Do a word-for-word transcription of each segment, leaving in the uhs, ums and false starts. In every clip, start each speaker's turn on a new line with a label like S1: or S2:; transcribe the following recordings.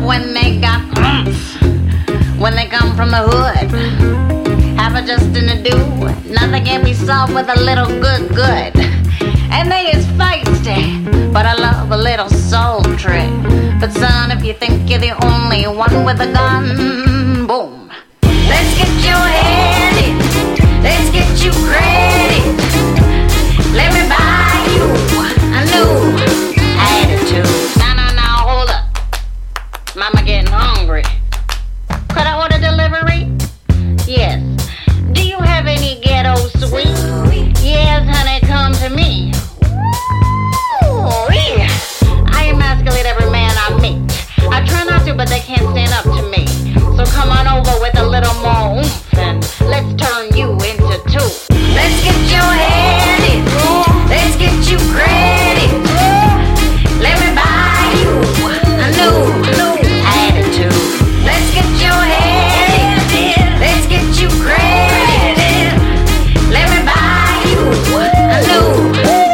S1: when they got oomph, when they come from the hood. Have it just in the do, nothing can be solved with a little good good. And they is feisty, but I love a little sultry. But son, if you think you're the only one with a gun, boom. Let's get your head in, let's get you credit. Let me buy you a new attitude. No, no, no, hold up. Mama getting hungry. Could I order delivery? Yes. Do you have any ghetto sweets? Yes, honey, come to me. Ooh, yeah. I emasculate every man I meet. I try not to, but they can't stand up to me. So come on over with a little more oomph and let's turn you into two. Let's get your head in. Let's get you credit. Let me buy you a new, new attitude. Let's get your head in. Let's get you credit. Let me buy you a new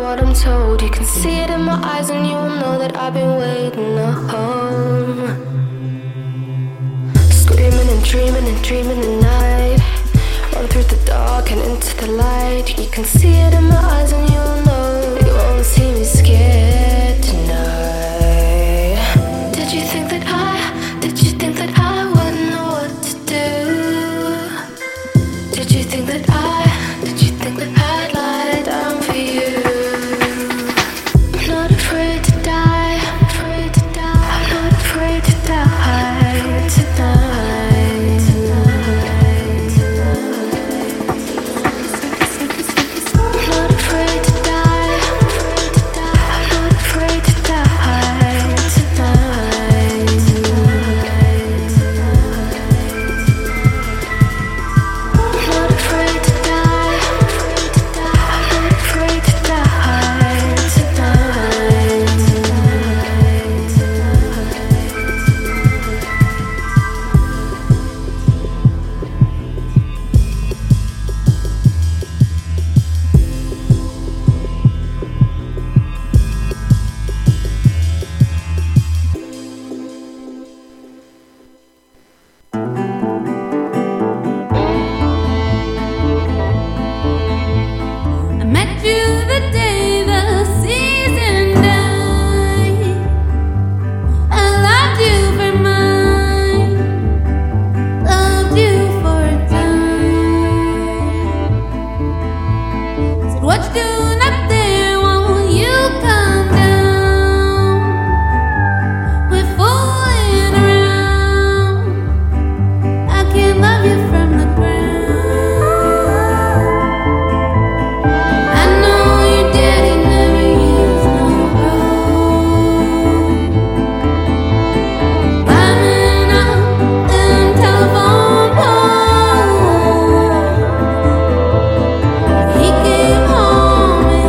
S2: what I'm told. You can see it in my eyes and you'll know that I've been waiting home. Screaming and dreaming and dreaming at night. Run through the dark and into the light. You can see it in my eyes and you'll know you won't see me scared tonight. Did you think that I, did you think that I wouldn't know what to do? Did you think that I, did you think that I'd lie down for you? I'm not afraid to die, I'm afraid to die. I'm not afraid to die tonight, tonight, tonight. I'm not afraid to die, I'm not afraid to die tonight, tonight, I'm not afraid to die, I'm not afraid to die tonight,
S3: I met you the day the season died. I loved you for mine, loved you for a time. Said what you doing up there? Won't you come down? We're fooling around. I can't love you from the ground. I know your daddy never used no road. Climbing up them telephone poles. He came home and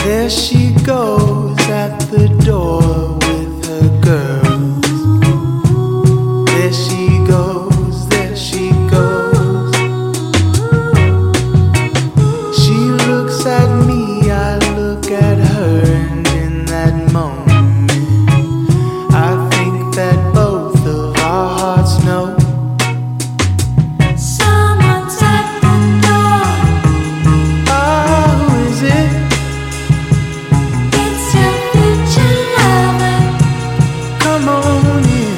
S4: There she goes at the door with her girls. There she goes, there she goes. She looks at me, I look at her, and in that moment I think that both of our hearts know
S3: Someone's at the door.
S4: Ah, who is it?
S3: It's your future lover.
S4: Come on in.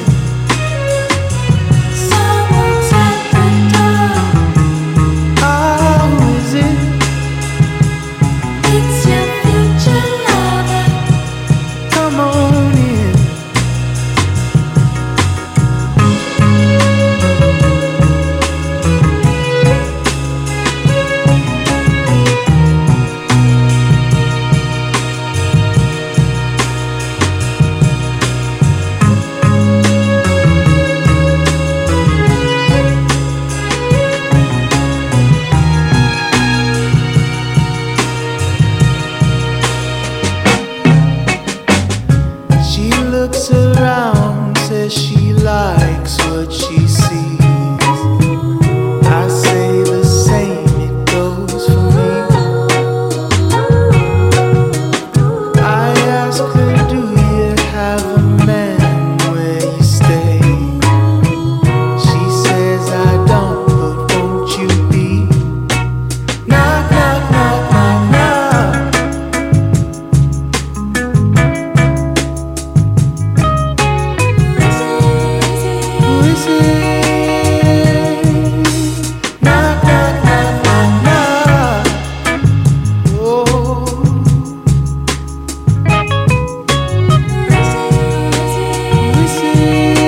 S3: Someone's at the door.
S4: Ah, who is it?
S3: It's your future lover.
S4: Come on in. She looks around, says she likes what she sees. I say the same, it goes for me. I ask her, do you have a man where you stay? She says I don't, but won't you be? Knock, knock, knock, knock, knock. Who is it? Knock, knock, knock, knock, knock. Oh. Who is it?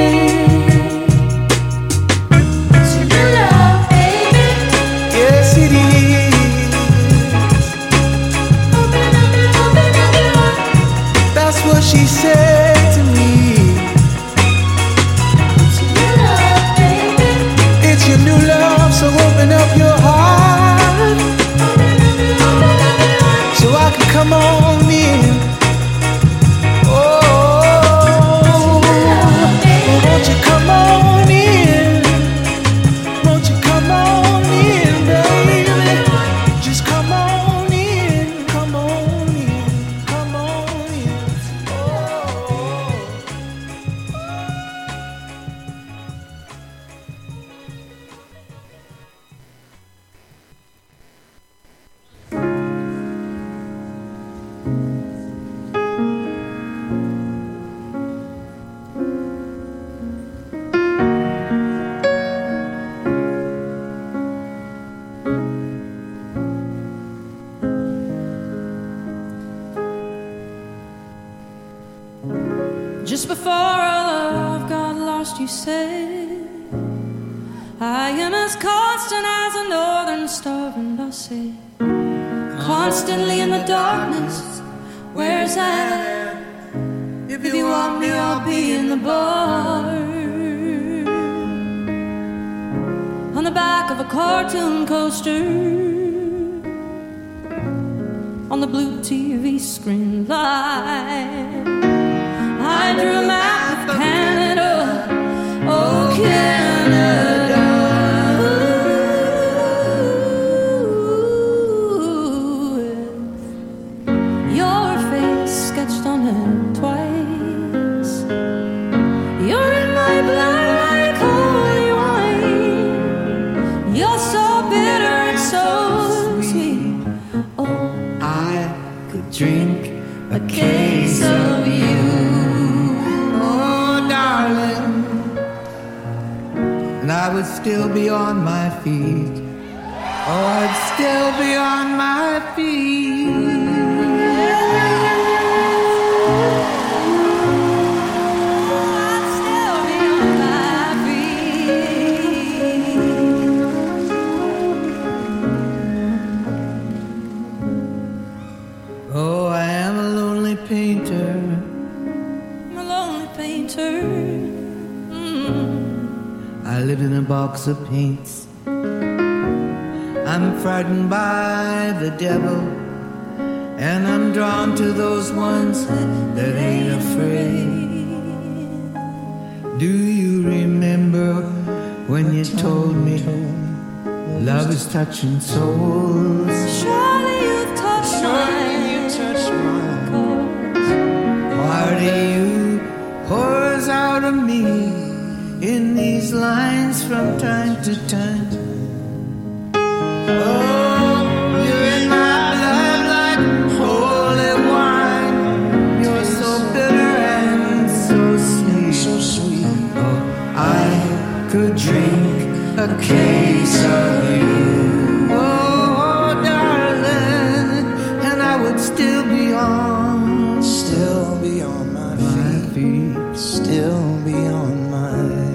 S3: It's your love, baby.
S4: Yes, it is.
S3: Open up, open up your heart.
S4: That's what she said to me.
S3: It's your love, baby.
S4: It's your new love, so open up your heart
S3: Open up, open up your heart.
S4: so I can come on in. Oh, won't you come on in? Won't you come on in, baby? Just come on in, come on in, come on in. Oh.
S5: Just before our love got lost, you said, I am as constant as a northern star. And I said, constantly in the darkness, where's that? If you want me, I'll be in the bar. On the back of a cartoon coaster, on the blue T V screen light, I drew a map of Canada, oh Canada. With your face sketched on it twice. You're in my blood like holy wine. You're so bitter and so sweet. Oh,
S6: I could drink
S5: a case of you.
S6: oh darling, and I would still be on my feet. Oh, I'd still be on my feet.
S5: I'd still be on my feet.
S6: Oh, I am a lonely painter.
S5: I'm a lonely painter. Mm.
S6: I live in a box of paints. I'm frightened by the devil, and I'm drawn to those ones that ain't afraid. Do you remember when you told me love is touching souls?
S5: Surely you've touched mine.
S6: You touched mine. Part of you pours out of me in these lines from time to time. Oh, you're in my blood like holy wine. You're so bitter and so sweet, so sweet. Oh, I could drink a case of you. Oh, darling, and I would still be on, still be on my feet, feet. Still be on my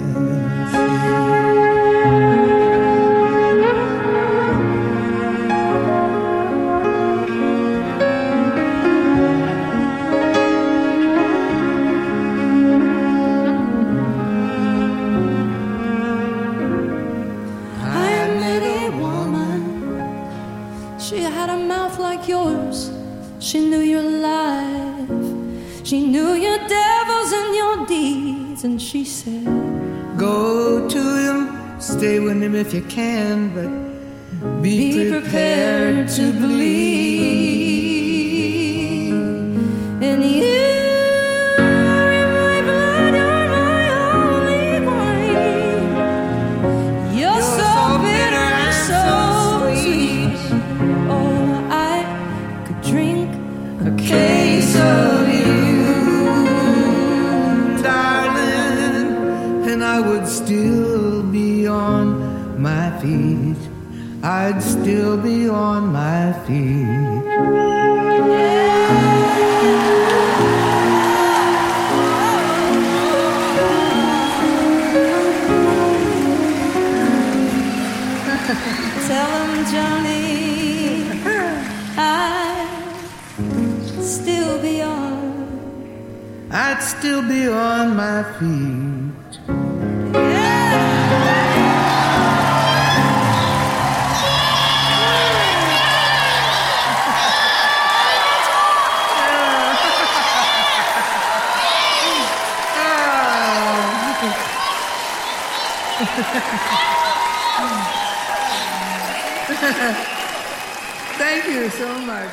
S5: yours. She knew your life. She knew your devils and your deeds. And she said,
S6: go to him, stay with him if you can, but be,
S5: be prepared, prepared to believe. And you
S6: case of you, darling, and I would still be on my feet. I'd still be on my feet.
S5: Tell him, Johnny, I still be on.
S6: I'd still be on my feet.
S5: Yeah.
S6: Thank you so much.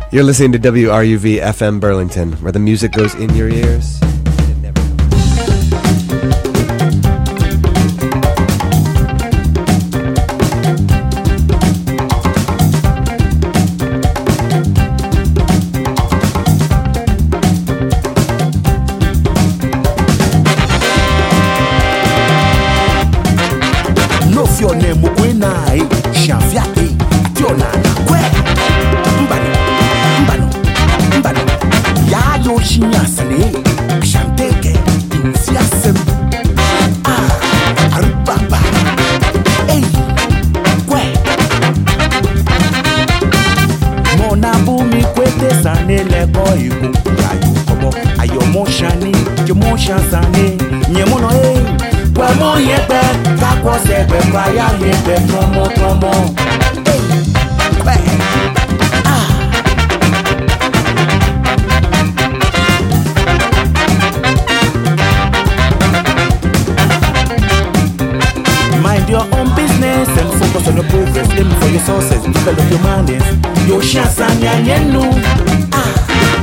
S7: You're listening to W R U V F M Burlington, where the music goes in your ears. And it never
S8: No fio ne mukwena e shavia e atiola na kwe mbano mbano mbano ya yo shinyasane shanteke insiasem ah arubaba ei kwe mona bumi kwete sane leko iku ayo komo ayo moshani je moshansane nyemono ei kwa mo yepe kakwo sepe kwa ya yepe promo promo hey kwe ah mind your own business and focus on your progress. Aim for your sources, develop your minds. Your chance and your yenu ah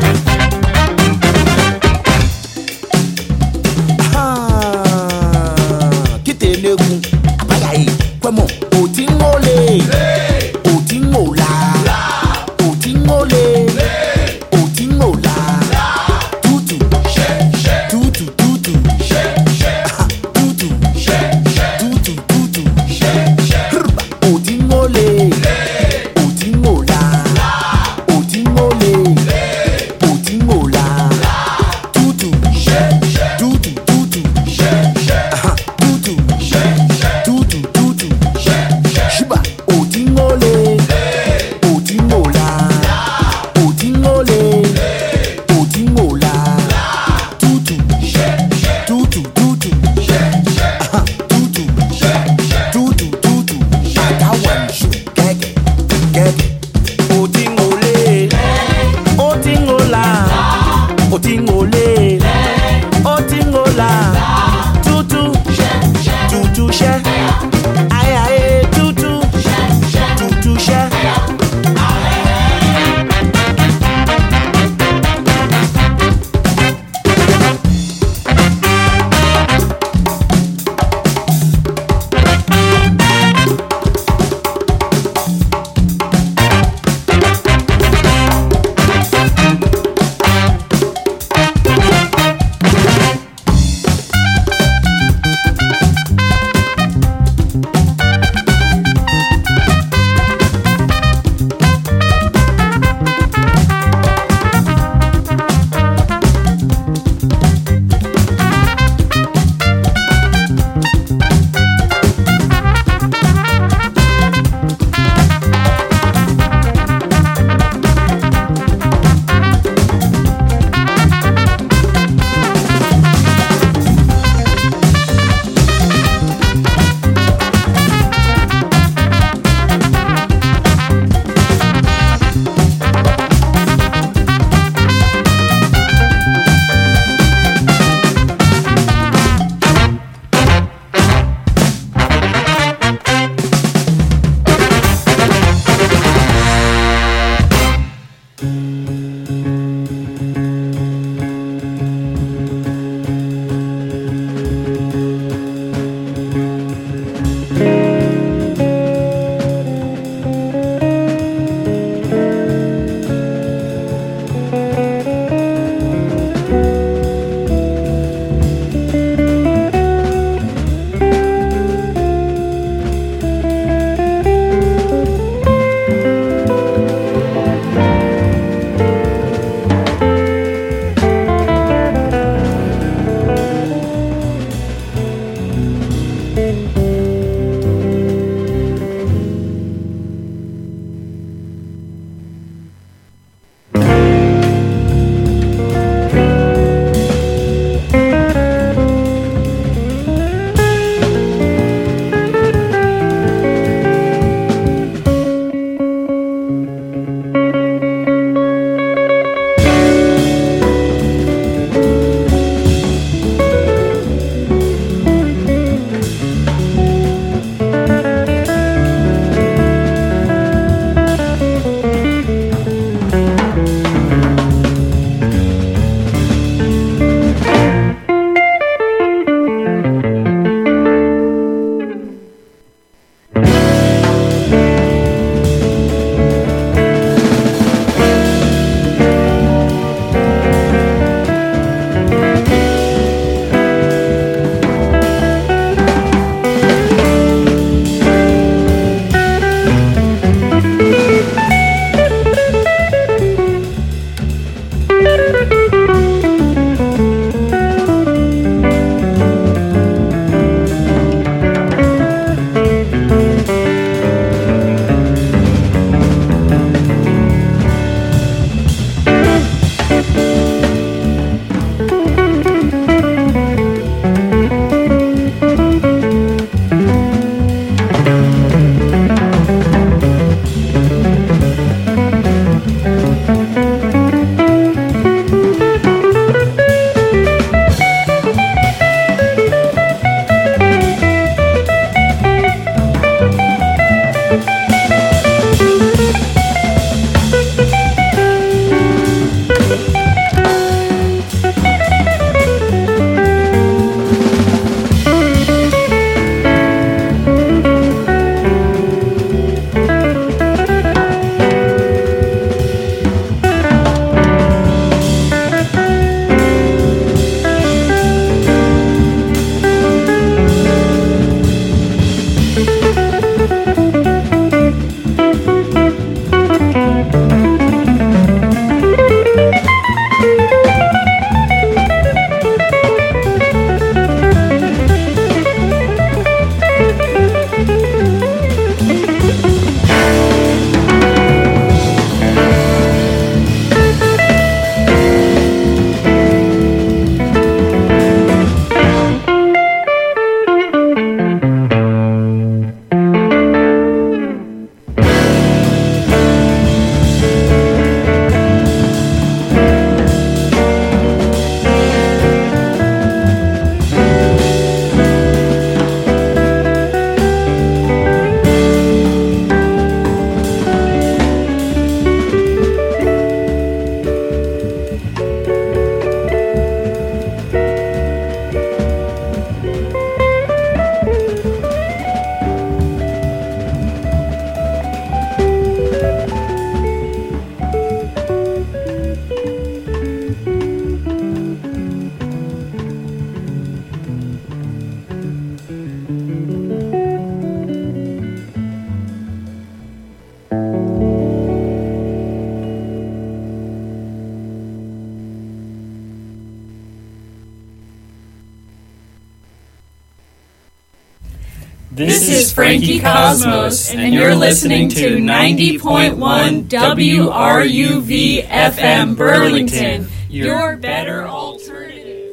S8: Telegu, abayai, kwemo, otingole, otingola, otingole, otingola, tutu, tutu, tutu, tutu, tutu, tutu, otingole, otingola, otingole,
S9: This is Frankie Cosmos, and you're listening to ninety point one W R U V F M Burlington, your better alternative.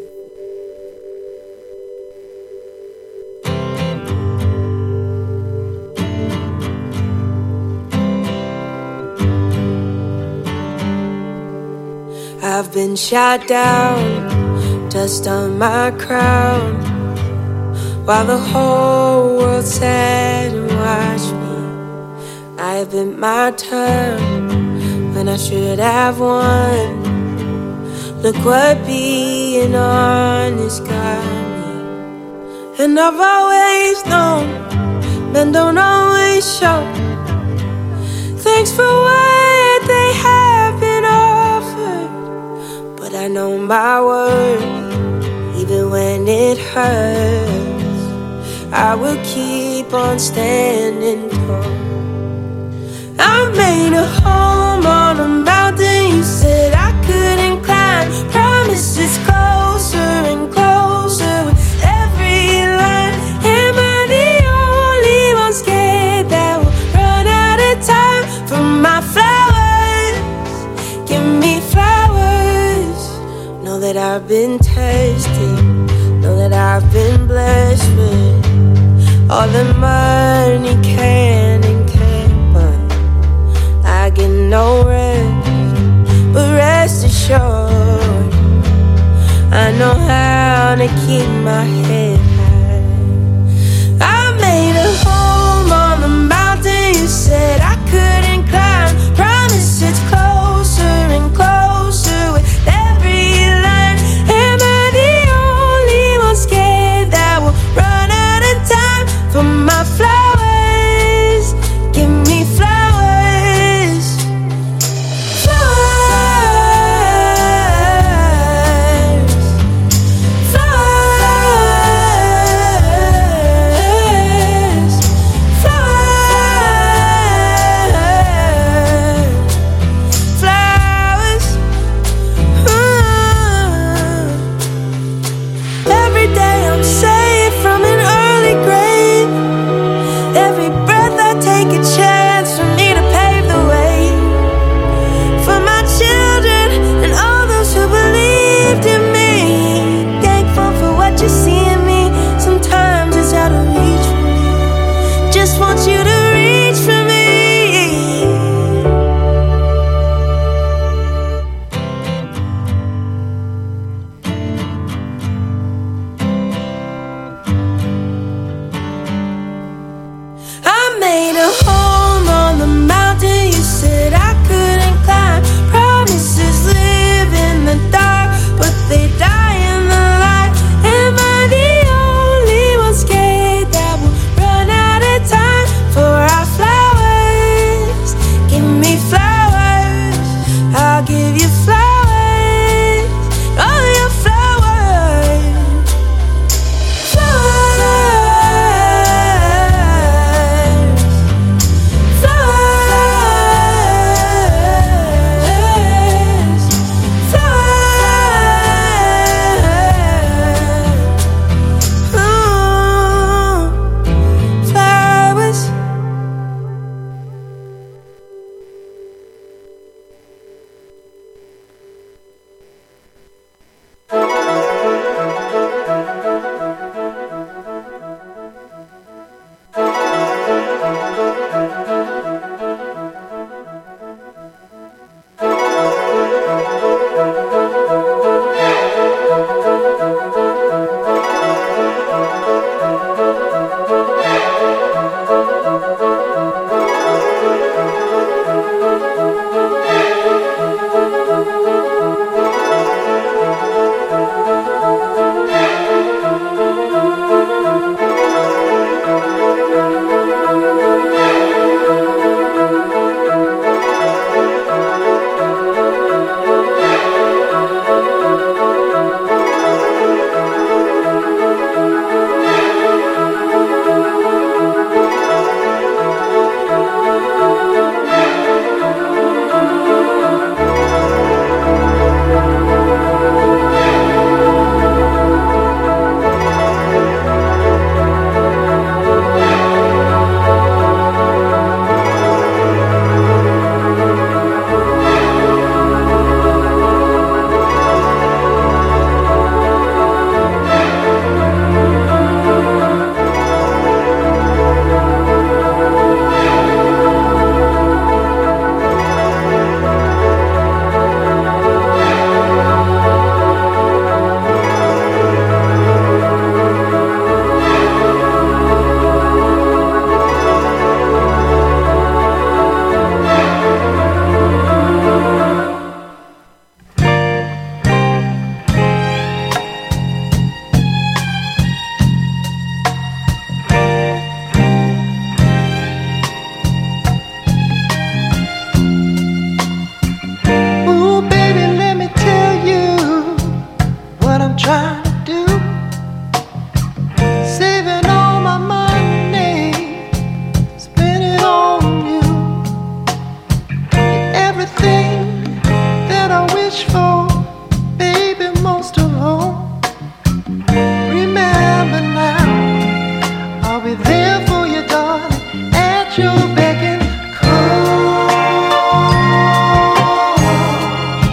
S2: I've been shot down, dust on my crown, while the whole world sat and watched me. I bit my tongue when I should have won. Look what being honest got me. And I've always known men don't always show. Thanks for what they have been offered, but I know my worth, even when it hurts. I will keep on standing tall. I made a home on a mountain you said I couldn't climb. Promises closer and closer with every line. Am I the only one scared that will run out of time for my flowers? Give me flowers. Know that I've been tested, know that I've been blessed with all the money can and can't, but I get no rest. But rest assured, I know how to keep my head high. I made a home on the mountain you said I couldn't climb. Promise it's closer and closer with every line. Am I the only one scared that will run out of time for my flowers? Give me flowers. Flowers. Flowers.
S4: much for